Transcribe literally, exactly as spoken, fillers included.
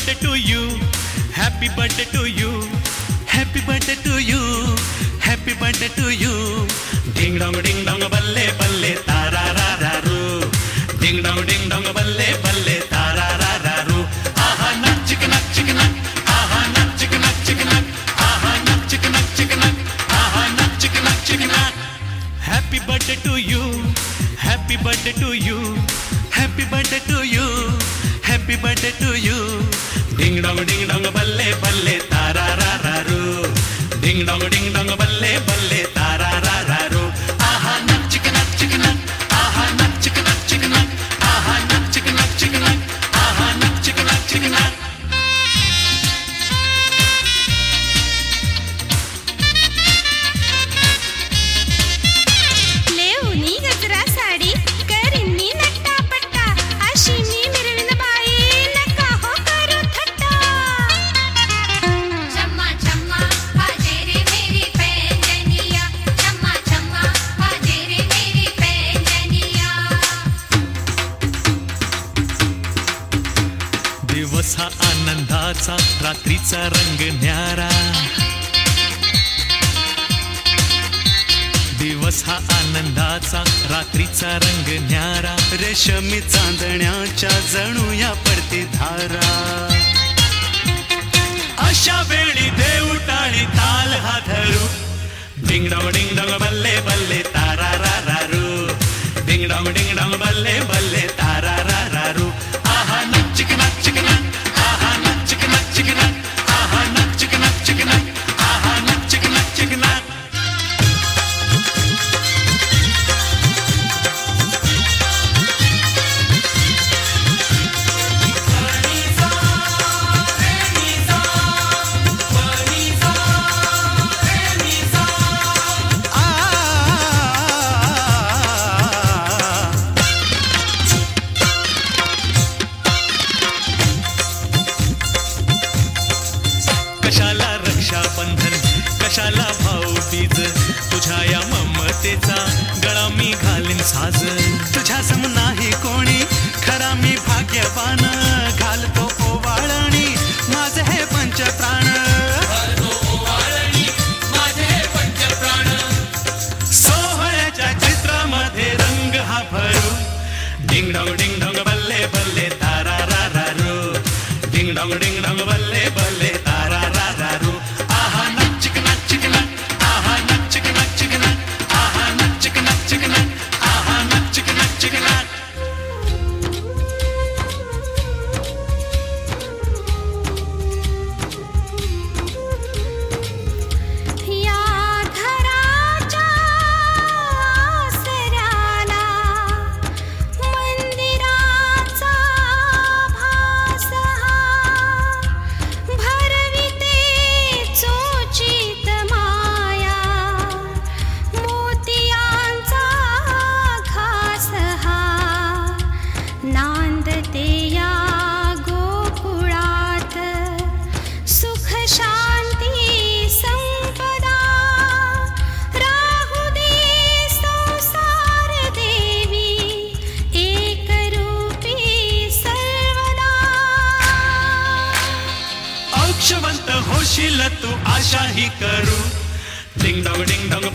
birthday to you, happy birthday to you, happy birthday to you, happy birthday to you. Ding dong ding dong balle balle tara ra ra ru. Ding dong ding dong balle balle tara ra ra ru. Aha nak chick nak chick nak, aha nak chick nak chick nak, aha nak chick nak chick nak, aha nak chick nak chick nak. Happy birthday to you, happy birthday to you, happy birthday to you, happy birthday to you. Ding dong ding dong balle balle tara ra ra ru. Ding dong ding dong balle balle tara ra ra ru. Aha nak chick nak chick nak, aha nak chick nak chick nak, aha nak chick nak chick nak, aha nak chick nak chick nak. लेऊनी गजरा sari करीनी Natta पट्टा अशी मी मिरवीन बाई नका हो करू थट्टा. चम्मा चम्मा बाजे रे मेरी पैंजनिया, चम्मा चम्मा बाजे रे मेरी पैंजनिया. दिवस हा आनंदाचा रात्रीचा रंग न्यारा. दिवस हा आनंदाचा रात्रीचा रंग न्यारा. रेशमी चांदण्याच्या जणू या पडते धारा. अशा वेळी देव टाळी ताल हा धरू. डिंग डॉंग डिंग डॉंग बल्ले बल्ले तारा रा रा रू. डिंग डॉंग डिंग डॉंग बल्ले बल्ले तारा रा रा रू. आहा नक चिक नक चिक नक, आहा नक चिक नक चिक नक, आहा नक चिक नक चिक नक, आहा नक चिक नक चिक नक. कशाला रक्षाबंधन, कशाला भाऊबीज, तुझ्या या ममतेचा गळा मी घालीन साज. तुझ्या सम नाही कोणी खरा मी भाग्यवान. घालतो ओवाळणी माझे हे पंचप्राण. सोहळ्याच्या चित्रामध्ये रंग हा भरू. डिंग डॉंग डिंग डॉंग बल्ले बल्ले तारा रा रा रू. डिंग डॉंग डिंग डॉंग बल्ले बल्ले तारा रा रा रू. आहा नक चिक नक चिक नक, आहा नक चिक नक चिक नक, आहा नक चिक नक चिक नक, आहा नक चिक नक चिक नक. या घराच्या आसऱ्याला मंदिराचा भास हा. भरविते चोचित माया मोतियांचा घास हा. नांदते या गोकुळात सुख शांती संपदा. राहू दे संसार देवी एक रूपी सर्वदा. औक्षवंत होशील तू आशाही करू. Ding dong ding dong